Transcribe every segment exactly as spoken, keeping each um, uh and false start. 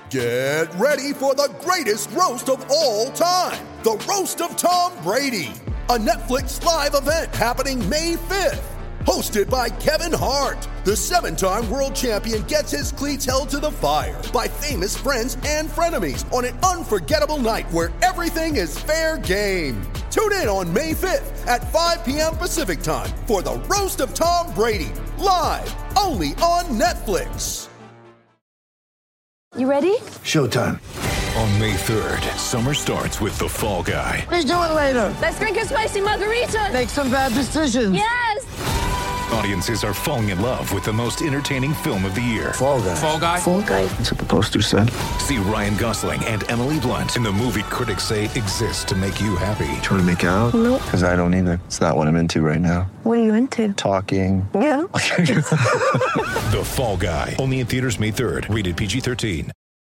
Get ready for the greatest roast of all time, the Roast of Tom Brady, a Netflix live event happening May fifth. Hosted by Kevin Hart, the seven-time world champion gets his cleats held to the fire by famous friends and frenemies on an unforgettable night where everything is fair game. Tune in on May fifth at five p.m. Pacific time for the Roast of Tom Brady, live only on Netflix. You ready? Showtime. On May third, summer starts with The Fall Guy. Let's do it later. Let's drink a spicy margarita. Make some bad decisions. Yes! Audiences are falling in love with the most entertaining film of the year. Fall Guy. Fall Guy? Fall Guy. That's what the poster said. See Ryan Gosling and Emily Blunt in the movie critics say exists to make you happy. Trying to make it out? Nope. Because I don't either. It's not what I'm into right now. What are you into? Talking. Yeah. The Fall Guy. Only in theaters May third. Rated P G thirteen.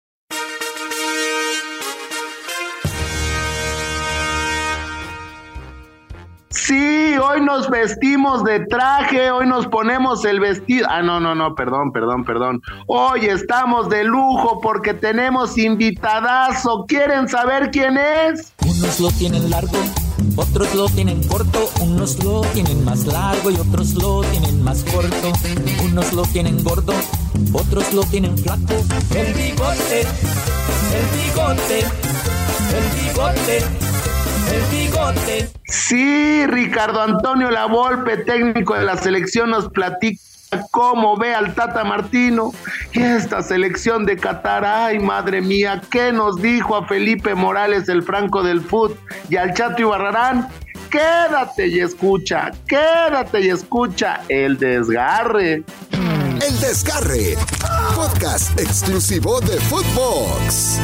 Sí, hoy nos vestimos de traje, hoy nos ponemos el vestido. Ah, no, no, no, perdón, perdón, perdón. Hoy estamos de lujo porque tenemos invitadazo. ¿Quieren saber quién es? Unos lo tienen largo, otros lo tienen corto, unos lo tienen más largo y otros lo tienen más corto. Unos lo tienen gordo, otros lo tienen flaco. El bigote, el bigote, el bigote. El bigote. Sí, Ricardo Antonio Lavolpe, técnico de la selección, nos platica cómo ve al Tata Martino y esta selección de Qatar. Ay, madre mía, ¿qué nos dijo a Felipe Morales, el Franco del fut, y al Chato Ibarrarán? Quédate y escucha, quédate y escucha El Desgarre. El Desgarre, podcast exclusivo de Footbox.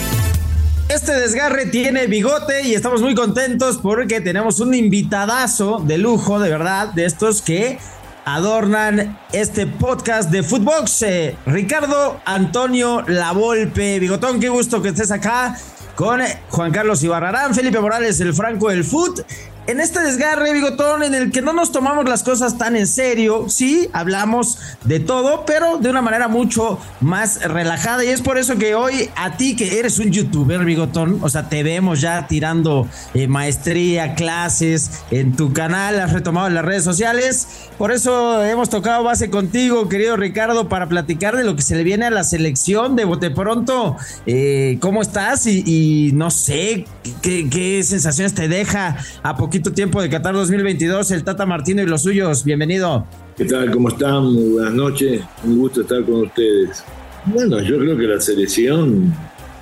Este desgarre tiene bigote y estamos muy contentos porque tenemos un invitadazo de lujo, de verdad, de estos que adornan este podcast de Footbox. Eh, Ricardo Antonio Lavolpe. Bigotón, qué gusto que estés acá con Juan Carlos Ibarrarán, Felipe Morales, el Franco del fut. En este desgarre, Bigotón, en el que no nos tomamos las cosas tan en serio, sí, hablamos de todo, pero de una manera mucho más relajada, y es por eso que hoy a ti, que eres un youtuber, Bigotón, o sea, te vemos ya tirando eh, maestría, clases en tu canal, has retomado en las redes sociales, por eso hemos tocado base contigo, querido Ricardo, para platicar de lo que se le viene a la selección de bote pronto. Eh, ¿cómo estás? Y, y no sé, ¿qué, qué sensaciones te deja a poquito tiempo de Qatar dos mil veintidós el Tata Martino y los suyos? Bienvenido. ¿Qué tal? ¿Cómo están? Muy buenas noches. Un gusto estar con ustedes. Bueno, yo creo que la selección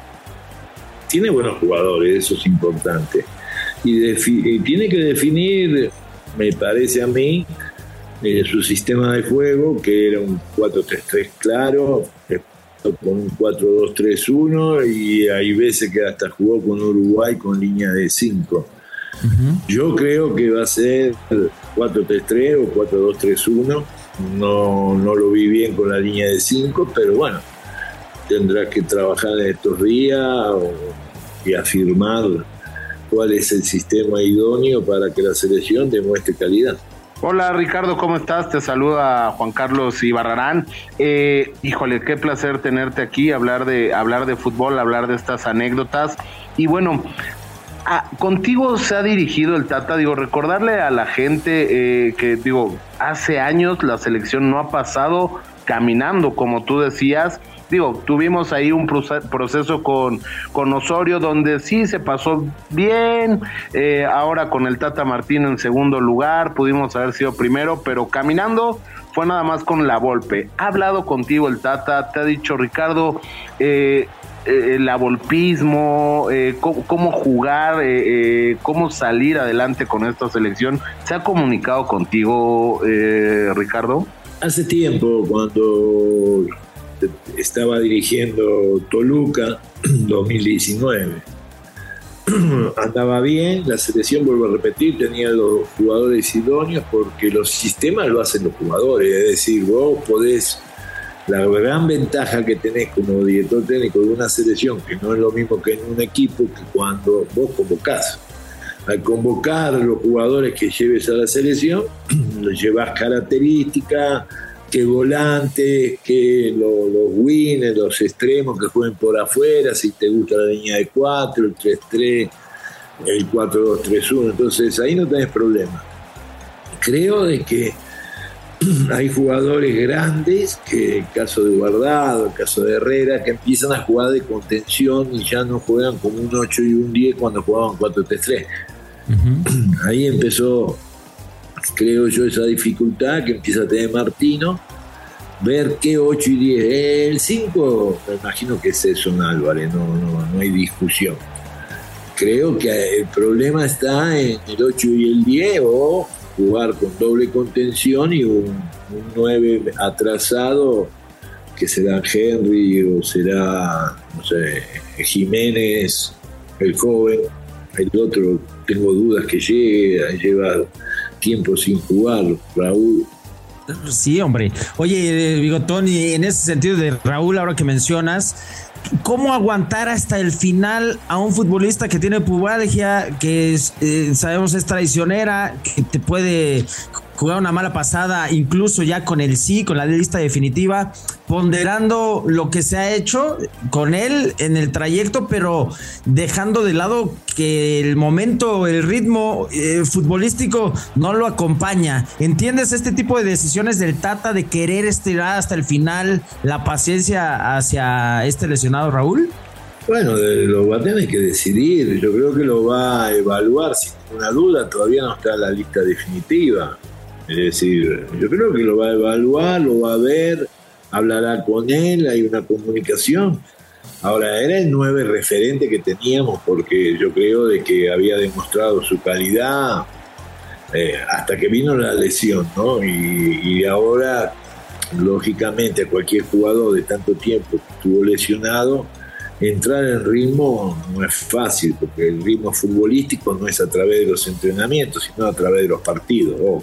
tiene buenos jugadores, eso es importante. Y, defi- y tiene que definir, me parece a mí, eh, su sistema de juego, que era un cuatro tres tres claro, con un cuatro dos tres uno, y hay veces que hasta jugó con Uruguay con línea de cinco. Uh-huh. Yo creo que va a ser cuatro tres tres o cuatro dos tres uno. No, no lo vi bien con la línea de cinco, pero bueno, tendrá que trabajar en estos días o, y afirmar cuál es el sistema idóneo para que la selección demuestre calidad. Hola Ricardo, ¿cómo estás? Te saluda Juan Carlos Ibarrarán. Eh, híjole, qué placer tenerte aquí, hablar de, hablar de fútbol, hablar de estas anécdotas. Y bueno, Ah, contigo se ha dirigido el Tata, digo, recordarle a la gente eh, que, digo, hace años la selección no ha pasado caminando, como tú decías. Digo, tuvimos ahí un proceso con, con Osorio donde sí se pasó bien, eh, ahora con el Tata Martino en segundo lugar, pudimos haber sido primero, pero caminando fue nada más con Lavolpe. ¿Ha hablado contigo el Tata? ¿Te ha dicho, Ricardo, eh, eh, el lavolpismo, eh, cómo, cómo jugar, eh, eh, cómo salir adelante con esta selección? ¿Se ha comunicado contigo, eh, Ricardo? Hace tiempo, cuando estaba dirigiendo Toluca, dos mil diecinueve, andaba bien, la selección, vuelvo a repetir, tenía los jugadores idóneos porque los sistemas lo hacen los jugadores, es decir, vos podés, la gran ventaja que tenés como director técnico de una selección, que no es lo mismo que en un equipo, que cuando vos convocás. Al convocar los jugadores que lleves a la selección, los llevas características, que volantes, que lo, los wings, los extremos que jueguen por afuera, si te gusta la línea de cuatro, el tres tres, el cuatro dos tres uno, entonces ahí no tenés problema. Creo de que hay jugadores grandes, que el caso de Guardado, el caso de Herrera, que empiezan a jugar de contención y ya no juegan como un ocho y un diez cuando jugaban cuatro tres tres. Uh-huh. Ahí empezó, creo yo, esa dificultad que empieza a tener Martino, ver qué ocho y diez. El cinco, me imagino que es Edson Álvarez, no, no, no hay discusión. Creo que el problema está en el ocho y el diez, o jugar con doble contención y un, un nueve atrasado, que será Henry o será, no sé, Jiménez, el joven. El otro, tengo dudas que llegue, lleva tiempo sin jugar, Raúl. Sí, hombre. Oye, Bigotón, y en ese sentido de Raúl, ahora que mencionas, ¿cómo aguantar hasta el final a un futbolista que tiene pubalgia, que es, eh, sabemos es traicionera, que te puede jugar una mala pasada, incluso ya con el sí, con la lista definitiva, ponderando lo que se ha hecho con él en el trayecto, pero dejando de lado que el momento, el ritmo eh, futbolístico no lo acompaña? ¿Entiendes este tipo de decisiones del Tata de querer estirar hasta el final la paciencia hacia este lesionado Raúl? Bueno, lo va a tener que decidir. Yo creo que lo va a evaluar sin ninguna duda. Todavía no está en la lista definitiva. Es decir, yo creo que lo va a evaluar, lo va a ver, hablará con él, hay una comunicación. Ahora, era el nueve referente que teníamos, porque yo creo de que había demostrado su calidad eh, hasta que vino la lesión, ¿no? Y, y ahora, lógicamente, a cualquier jugador de tanto tiempo que estuvo lesionado, entrar en ritmo no es fácil, porque el ritmo futbolístico no es a través de los entrenamientos, sino a través de los partidos. Oh.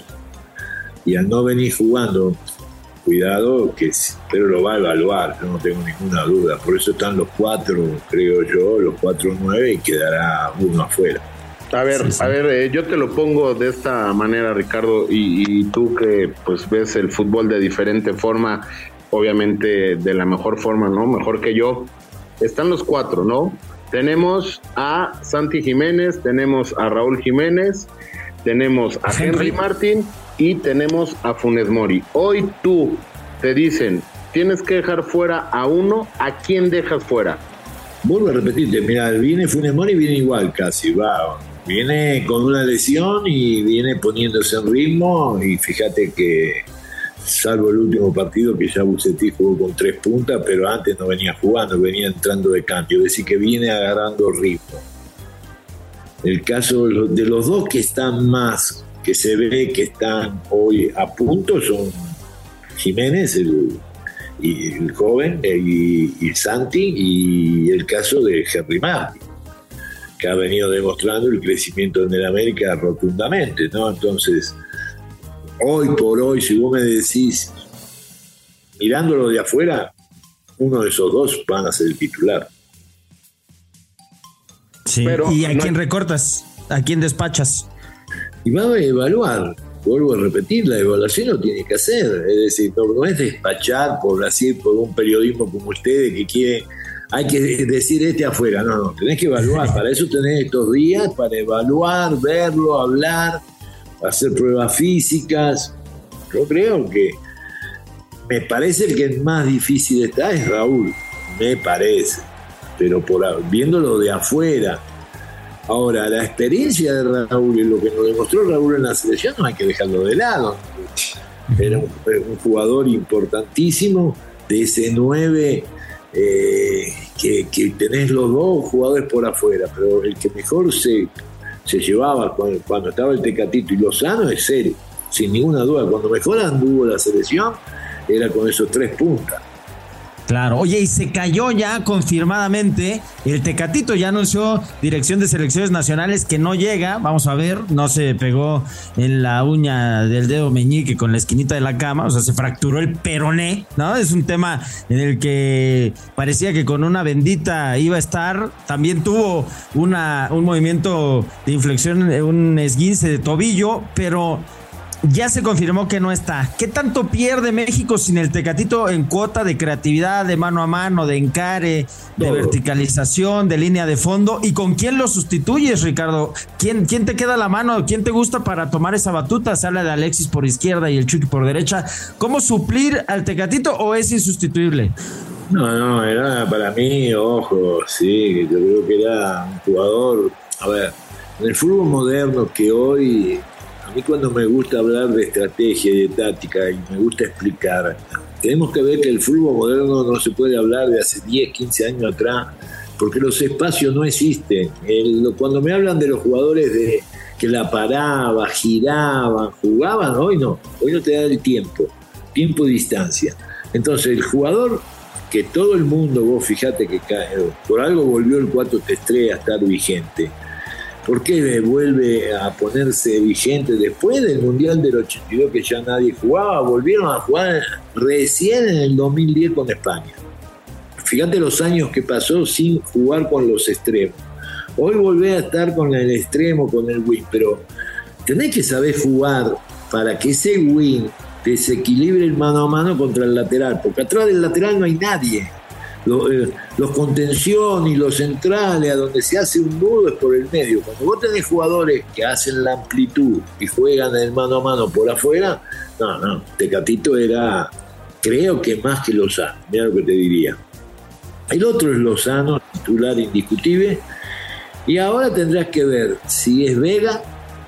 Y al no venir jugando, cuidado, que pero lo va a evaluar, yo no tengo ninguna duda. Por eso están los cuatro, creo yo, los cuatro nueve, y quedará uno afuera. A ver, sí, sí. a ver, eh, yo te lo pongo de esta manera, Ricardo, y, y tú que pues ves el fútbol de diferente forma, obviamente de la mejor forma, ¿no? Mejor que yo. Están los cuatro, ¿no? Tenemos a Santi Jiménez, tenemos a Raúl Jiménez, tenemos a Henry Martin y tenemos a Funes Mori. Hoy tú te dicen, tienes que dejar fuera a uno, ¿a quién dejas fuera? Vuelvo a repetirte, mira, viene Funes Mori, viene igual casi, va, viene con una lesión y viene poniéndose en ritmo, y fíjate que salvo el último partido que ya Bucetich jugó con tres puntas, pero antes no venía jugando, venía entrando de cambio, es decir que viene agarrando ritmo. El caso de los dos que están más, que se ve que están hoy a punto, son Jiménez, el, y el joven, y, y Santi, y el caso de Henry Martin, que ha venido demostrando el crecimiento en el América rotundamente, ¿no? Entonces, hoy por hoy, si vos me decís, mirándolo de afuera, uno de esos dos van a ser el titular. Sí. Pero ¿y a no quién hay... recortas? ¿A quién despachas? Y va a evaluar, vuelvo a repetir, la evaluación lo tiene que hacer, es decir, no, no es despachar por así, por un periodismo como ustedes que quieren, hay que decir este afuera, no, no, tenés que evaluar, para eso tenés estos días, para evaluar, verlo, hablar, hacer pruebas físicas. Yo creo que me parece el que más difícil está es Raúl, me parece, pero por viéndolo de afuera. Ahora, la experiencia de Raúl y lo que nos demostró Raúl en la selección no hay que dejarlo de lado. Era un, un jugador importantísimo, de ese nueve eh, que, que tenés los dos jugadores por afuera, pero el que mejor se, se llevaba cuando, cuando estaba el Tecatito y Lozano es él, sin ninguna duda. Cuando mejor anduvo la selección era con esos tres puntas. Claro, oye, y se cayó ya confirmadamente, el Tecatito ya anunció Dirección de Selecciones Nacionales que no llega, vamos a ver, no se pegó en la uña del dedo meñique con la esquinita de la cama, o sea, se fracturó el peroné, ¿no? Es un tema en el que parecía que con una bendita iba a estar, también tuvo una, un movimiento de inflexión, un esguince de tobillo, pero ya se confirmó que no está. ¿Qué tanto pierde México sin el Tecatito en cuota de creatividad, de mano a mano, de encare, de Todo. verticalización, de línea de fondo? ¿Y con quién lo sustituyes, Ricardo? ¿Quién, quién te queda a la mano? ¿Quién te gusta para tomar esa batuta? Se habla de Alexis por izquierda y el Chucky por derecha. ¿Cómo suplir al Tecatito o es insustituible? No, no, era para mí, ojo, sí, yo creo que era un jugador. A ver, en el fútbol moderno que hoy, a mí cuando me gusta hablar de estrategia y de táctica y me gusta explicar, tenemos que ver que el fútbol moderno no se puede hablar de hace diez, quince años atrás, porque los espacios no existen. El, cuando me hablan de los jugadores de que la paraban, giraban, jugaban, hoy no, hoy no te da el tiempo, tiempo y distancia. Entonces el jugador, que todo el mundo, vos fijate que cae, por algo volvió el cuatro tres tres a estar vigente. ¿Por qué vuelve a ponerse vigente después del Mundial del ochenta y dos que ya nadie jugaba? Volvieron a jugar recién en el dos mil diez con España. Fíjate los años que pasó sin jugar con los extremos. Hoy volvé a estar con el extremo, con el wing, pero tenés que saber jugar para que ese wing desequilibre el mano a mano contra el lateral, porque atrás del lateral no hay nadie. Los, eh, los contención y los centrales, a donde se hace un nudo es por el medio. Cuando vos tenés jugadores que hacen la amplitud y juegan el mano a mano por afuera, no, no, Tecatito era, creo que más que Lozano, mira lo que te diría. El otro es Lozano, titular indiscutible, y ahora tendrás que ver si es Vega.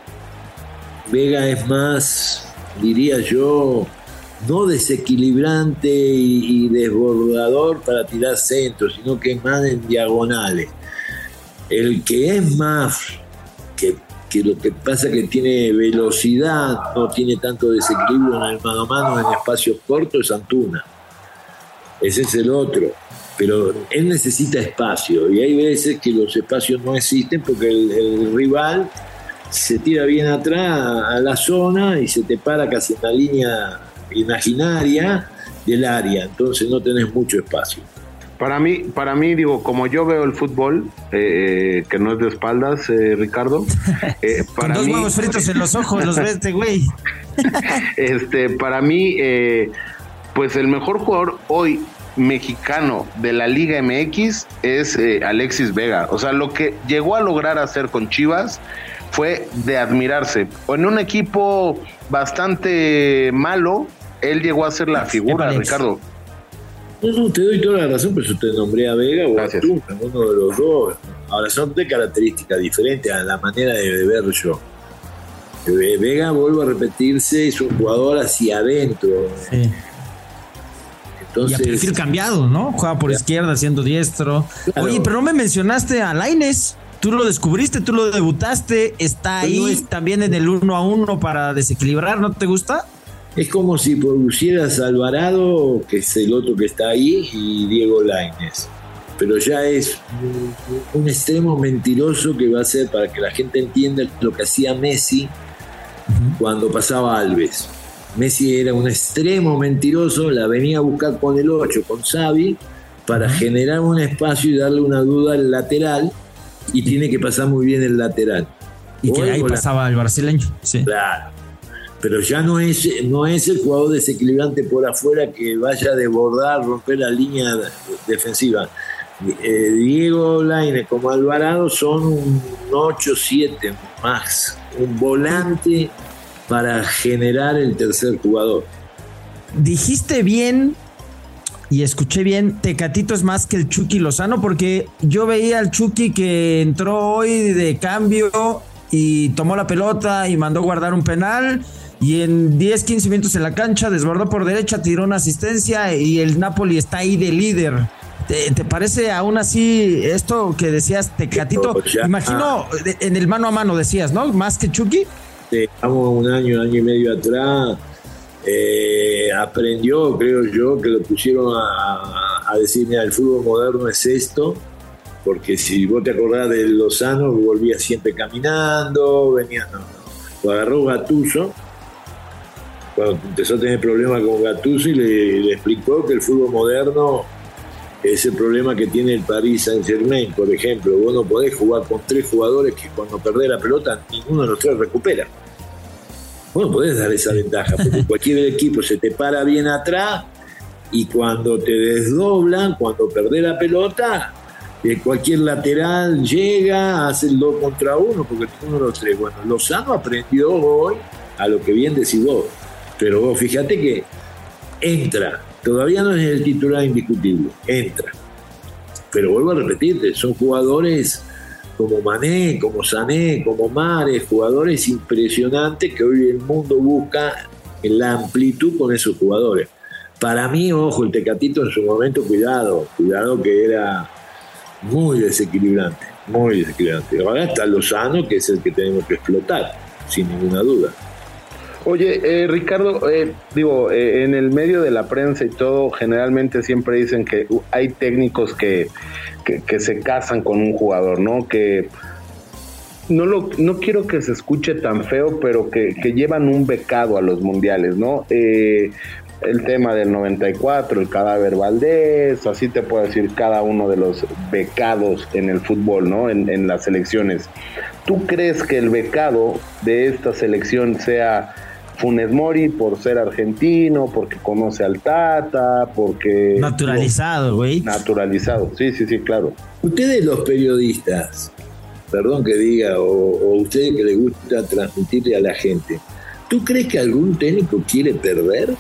Vega es más, diría yo, no desequilibrante y, y desbordador para tirar centros, sino que es más en diagonales. El que es más, que, que lo que pasa es que tiene velocidad, no tiene tanto desequilibrio en el mano a mano en espacios cortos, es Antuna. Ese es el otro. Pero él necesita espacio, y hay veces que los espacios no existen porque el, el rival se tira bien atrás a la zona y se te para casi en la línea imaginaria del área, entonces no tenés mucho espacio. Para mí, para mí digo, como yo veo el fútbol, eh, que no es de espaldas, eh, Ricardo. Eh, para Con dos mí, huevos fritos en los ojos, los ves este güey. este, para mí, eh, pues el mejor jugador hoy mexicano de la Liga M X es eh, Alexis Vega. O sea, lo que llegó a lograr hacer con Chivas fue de admirarse. En un equipo bastante malo, él llegó a ser la figura, Ricardo. No, no, te doy toda la razón, pero yo te nombré a Vega o Gracias. a tú, uno de los dos. Ahora son de características diferentes a la manera de ver yo. Vega, vuelvo a repetirse, es un jugador hacia adentro. Sí. Entonces, y a perfil cambiado, ¿no? Juega por izquierda, siendo diestro. Claro. Oye, pero no me mencionaste a Lainez. Tú lo descubriste, tú lo debutaste, está ahí No es- también en el uno a uno para desequilibrar, ¿no te gusta? es como si pusieras a Alvarado, que es el otro que está ahí, y Diego Lainez. Pero ya es un, un extremo mentiroso que va a ser para que la gente entienda lo que hacía Messi uh-huh. cuando pasaba Alves. Messi era un extremo mentiroso, la venía a buscar con el ocho, con Xavi, para uh-huh. generar un espacio y darle una duda al lateral, y tiene que pasar muy bien el lateral. Y que Hoy, ahí la... pasaba el brasileño. Sí. Claro. Pero ya no es, no es el jugador desequilibrante por afuera que vaya a desbordar, romper la línea defensiva. Eh, Diego Lainez como Alvarado son un ocho siete más, un volante para generar el tercer jugador. Dijiste bien y escuché bien, Tecatito es más que el Chucky Lozano, porque yo veía al Chucky que entró hoy de cambio y tomó la pelota y mandó guardar un penal, y en diez, quince minutos en la cancha desbordó por derecha, tiró una asistencia y el Napoli está ahí de líder. ¿Te, te parece aún así esto que decías, Tecatito? Ya. Imagino en el mano a mano decías, ¿no? Más que Chucky. Estamos un año, año y medio atrás, eh, aprendió, creo yo, que lo pusieron a, a decir, mira, el fútbol moderno es esto, porque si vos te acordás de Lozano, volvía siempre caminando, venía, no, no, lo agarró Gattuso, cuando empezó a tener problemas con Gattuso, y le, le explicó que el fútbol moderno es el problema que tiene el Paris Saint-Germain, por ejemplo. Vos no podés jugar con tres jugadores que cuando perdés la pelota ninguno de los tres recupera. bueno, podés dar esa ventaja, porque cualquier equipo se te para bien atrás y cuando te desdoblan, cuando perdés la pelota, eh, cualquier lateral llega, hace el dos contra uno, porque es uno de los tres. Bueno, Lozano aprendió hoy a lo que bien decís vos, pero vos fíjate que entra, todavía no es el titular indiscutible, entra. Pero vuelvo a repetirte, son jugadores como Mané, como Sané, como Mahrez, jugadores impresionantes que hoy el mundo busca en la amplitud con esos jugadores. Para mí, ojo, el Tecatito en su momento, cuidado, cuidado que era muy desequilibrante, muy desequilibrante. Ahora está Lozano, que es el que tenemos que explotar, sin ninguna duda. Oye, eh, Ricardo, eh, digo, eh, en el medio de la prensa y todo, generalmente siempre dicen que hay técnicos que, que, que se casan con un jugador, ¿no? Que no lo, no quiero que se escuche tan feo, pero que, que llevan un becado a los mundiales, ¿no? Eh, el tema del noventa y cuatro, el cadáver Valdés, así te puedo decir cada uno de los becados en el fútbol, ¿no? En, en las selecciones. ¿Tú crees que el becado de esta selección sea Funes Mori por ser argentino, porque conoce al Tata, porque... Naturalizado, güey. Naturalizado, sí, sí, sí, claro. Ustedes los periodistas, perdón que diga, o, o ustedes que les gusta transmitirle a la gente, ¿tú crees que algún técnico quiere perder?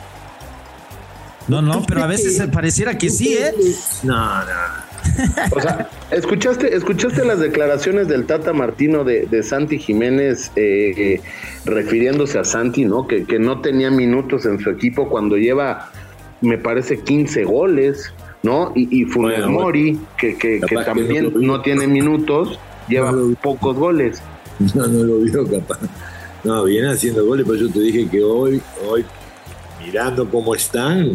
No, no, pero a veces pareciera que sí, ¿eh? No, no. O sea, ¿escuchaste, escuchaste las declaraciones del Tata Martino de, de Santi Jiménez eh, eh, refiriéndose a Santi, ¿no? Que, que no tenía minutos en su equipo cuando lleva, me parece, quince goles, ¿no? Y, y Funes bueno, Mori, que, que, que también que no, no tiene minutos, lleva no pocos goles. No, no lo vio capaz. No, viene haciendo goles, pero yo te dije que hoy, hoy, mirando cómo están,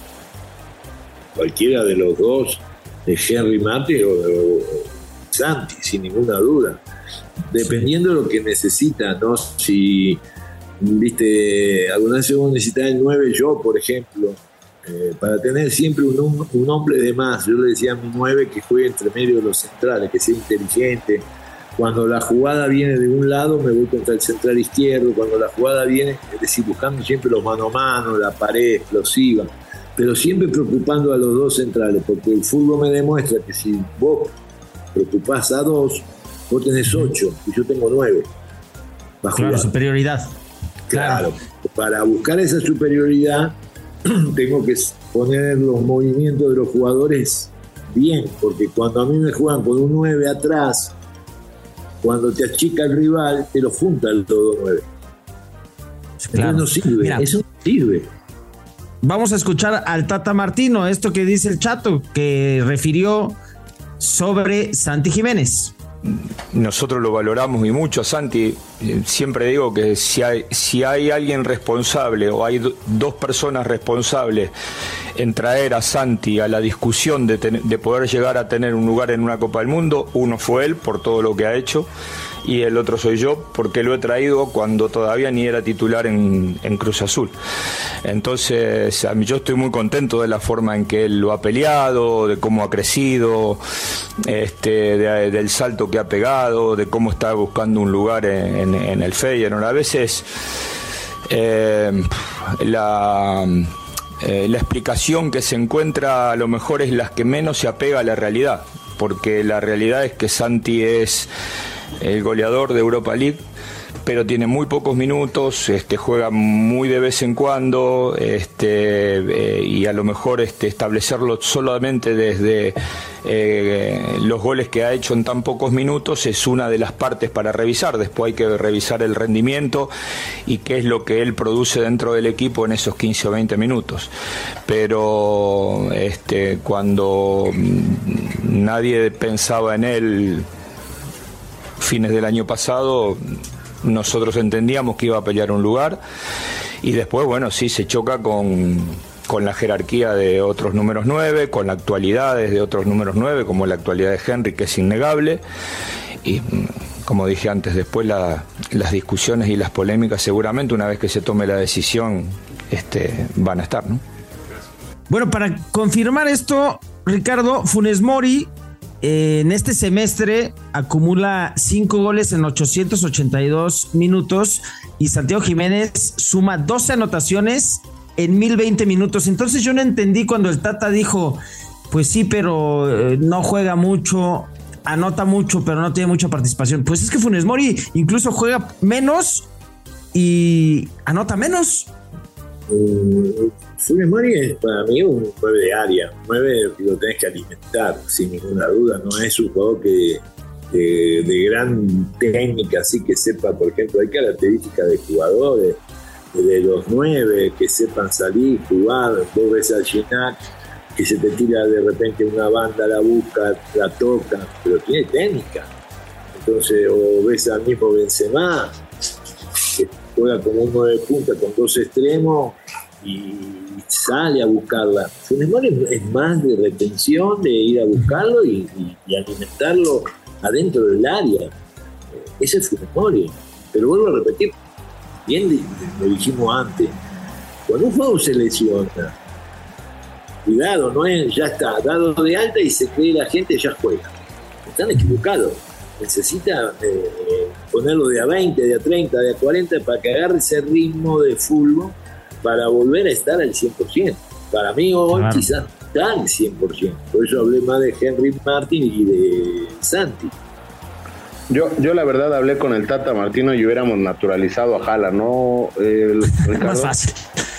cualquiera de los dos, de Henry Mate o, o Santi, sin ninguna duda, dependiendo de lo que necesita, ¿no? Si, viste, alguna vez vos necesitas el nueve, yo, por ejemplo, eh, para tener siempre un, un hombre de más, yo le decía a mi nueve que juegue entre medio de los centrales, que sea inteligente. Cuando la jugada viene de un lado, me voy contra el central izquierdo. Cuando la jugada viene, es decir, buscando siempre los mano a mano, la pared explosiva, pero siempre preocupando a los dos centrales, porque el fútbol me demuestra que si vos preocupás a dos, vos tenés ocho y yo tengo nueve. Claro, superioridad. Claro, claro, para buscar esa superioridad tengo que poner los movimientos de los jugadores bien, porque cuando a mí me juegan con un nueve atrás, cuando te achica el rival, te lo junta el todo nueve. Claro. Eso no sirve, Mira. eso no sirve. Vamos a escuchar al Tata Martino, esto que dice el Chato, que refirió sobre Santi Jiménez. Nosotros lo valoramos y mucho a Santi. Siempre digo que si hay, si hay alguien responsable o hay do, dos personas responsables en traer a Santi a la discusión de, ten, de poder llegar a tener un lugar en una Copa del Mundo, uno fue él por todo lo que ha hecho y el otro soy yo porque lo he traído cuando todavía ni era titular en, en Cruz Azul. Entonces a mí, yo estoy muy contento de la forma en que él lo ha peleado, de cómo ha crecido, este, de, del salto que ha pegado, de cómo está buscando un lugar en, en, en el Feyenoord. A veces eh, la, eh, la explicación que se encuentra a lo mejor es la que menos se apega a la realidad, porque la realidad es que Santi es el goleador de Europa League, pero tiene muy pocos minutos, este, juega muy de vez en cuando, este, eh, y a lo mejor este, establecerlo solamente desde eh, los goles que ha hecho en tan pocos minutos es una de las partes para revisar. Después hay que revisar el rendimiento y qué es lo que él produce dentro del equipo en esos quince o veinte minutos. Pero este, cuando nadie pensaba en él fines del año pasado, nosotros entendíamos que iba a pelear un lugar y después, bueno, sí, se choca con, con la jerarquía de otros números nueve, con la actualidad de otros números nueve, como la actualidad de Henry, que es innegable, y como dije antes, después la, las discusiones y las polémicas seguramente una vez que se tome la decisión este, van a estar, ¿no? Bueno, para confirmar esto, Ricardo, Funes Mori eh, en este semestre acumula cinco goles en ochocientos ochenta y dos minutos y Santiago Jiménez suma doce anotaciones en mil veinte minutos. Entonces yo no entendí cuando el Tata dijo, pues sí, pero eh, no juega mucho, anota mucho, pero no tiene mucha participación. Pues es que Funes Mori incluso juega menos y anota menos. Uh, Funes Mori es para mí un nueve de área, un nueve que lo tenés que alimentar, sin ninguna duda. No es un jugador que de, de gran técnica, así que sepa, por ejemplo, hay características de jugadores de los nueve que sepan salir, jugar, vos ves al Ginac que se te tira de repente una banda, la busca, la toca, pero tiene técnica. Entonces, o ves al mismo Benzema que juega como un nueve punta con dos extremos y sale a buscarla. Funes Mori es más de retención, de ir a buscarlo y, y, y alimentarlo adentro del área. Ese es Funes Mori. Pero vuelvo a repetir, bien lo dijimos antes, cuando un jugador se lesiona, cuidado, no es ya está, dado de alta y se cree la gente ya juega. Están equivocados. Necesita eh, ponerlo de a veinte, de a treinta, de a cuarenta para que agarre ese ritmo de fútbol para volver a estar al cien por ciento. Para mí hoy claro. Quizás está al cien por ciento. Por eso hablé más de Henry Martin y de Santi. Yo, yo la verdad hablé con el Tata Martino y hubiéramos naturalizado a Jala, ¿no? Eh, Más fácil.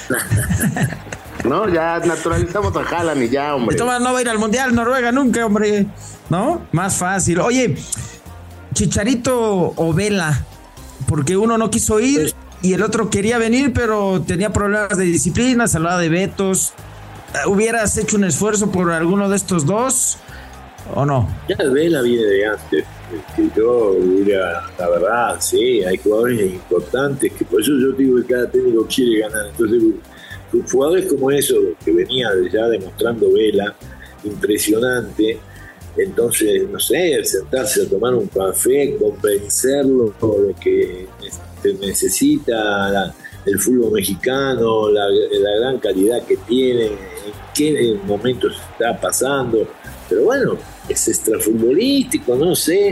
No, ya naturalizamos a Haaland y ya, hombre. Esto no va a ir al Mundial Noruega nunca, hombre. ¿No? Más fácil. Oye, Chicharito o Vela, porque uno no quiso ir y el otro quería venir, pero tenía problemas de disciplina, se hablaba de vetos. ¿Hubieras hecho un esfuerzo por alguno de estos dos o no? Ya Vela viene de antes. Que yo hubiera, la verdad, sí, hay jugadores importantes que por eso yo digo que cada técnico quiere ganar. Entonces, jugadores como esos, que venía ya demostrando Vela, impresionante. Entonces, no sé, sentarse a tomar un café, convencerlo de que necesita la, el fútbol mexicano, la, la gran calidad que tiene, en qué momentos está pasando. Pero bueno, es extrafutbolístico, no sé.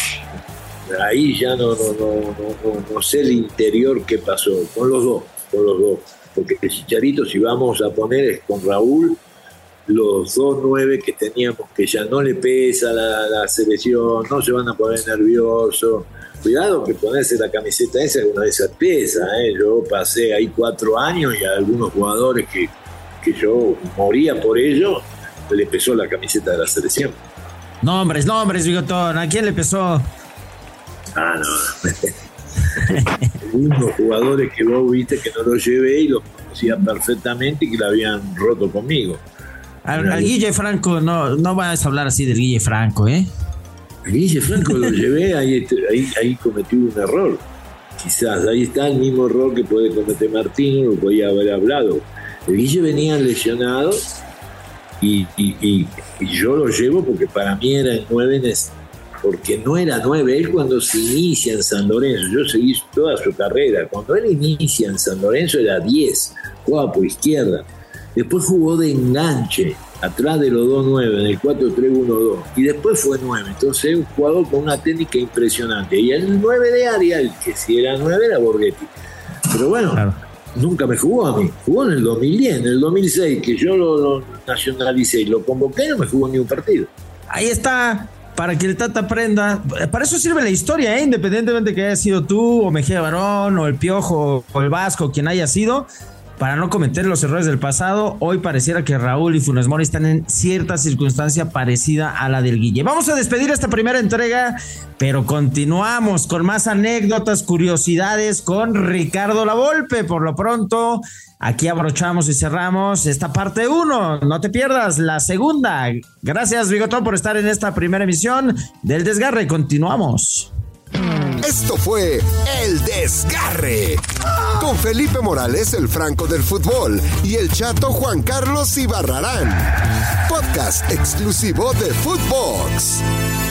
Ahí ya no, no, no, no, no sé el interior qué pasó. Con los dos, con los dos. Porque el Chicharito, si vamos a poner, es con Raúl, los dos nueve que teníamos, que ya no le pesa la, la selección, no se van a poner nerviosos. Cuidado que ponerse la camiseta esa es una de esas piezas, ¿eh? Yo pasé ahí cuatro años y a algunos jugadores que, que yo moría por ellos, le pesó la camiseta de la selección. Nombres, nombres, Bigotón, ¿a quién le pesó? Ah, no. Algunos jugadores que vos viste que no los llevé y los conocía perfectamente y que la habían roto conmigo. Al, al Guille Franco, no, no vas a hablar así del Guille Franco, ¿eh? El Guille Franco lo llevé, ahí, ahí, ahí cometí un error. Quizás, ahí está el mismo error que puede cometer Martino, lo podía haber hablado. El Guille venía lesionado y, y, y, y yo lo llevo porque para mí era el nueve, porque no era nueve. Él cuando se inicia en San Lorenzo, yo seguí toda su carrera, cuando él inicia en San Lorenzo era diez, jugaba por izquierda. Después jugó de enganche, atrás de los dos nueve, en el cuatro tres uno dos. Y después fue nueve. Entonces es un jugador con una técnica impresionante. Y el nueve de área, el que si era nueve, era Borghetti. Pero bueno, claro, nunca me jugó a mí. Jugó en el dos mil diez, en el dos mil seis, que yo lo, lo nacionalicé y lo convoqué, no me jugó ni un partido. Ahí está, para que el Tata aprenda. Para eso sirve la historia, ¿eh? Independientemente que haya sido tú, o Mejía Barón, o el Piojo, o el Vasco, quien haya sido. Para no cometer los errores del pasado, hoy pareciera que Raúl y Funes Mori están en cierta circunstancia parecida a la del Guille. Vamos a despedir esta primera entrega, pero continuamos con más anécdotas, curiosidades con Ricardo Lavolpe. Por lo pronto, aquí abrochamos y cerramos esta parte uno. No te pierdas la segunda. Gracias, Bigotón, por estar en esta primera emisión del Desgarre. Continuamos. Esto fue El Desgarre con Felipe Morales, el Franco del fútbol, y el Chato Juan Carlos Ibarrarán. Podcast exclusivo de Footbox.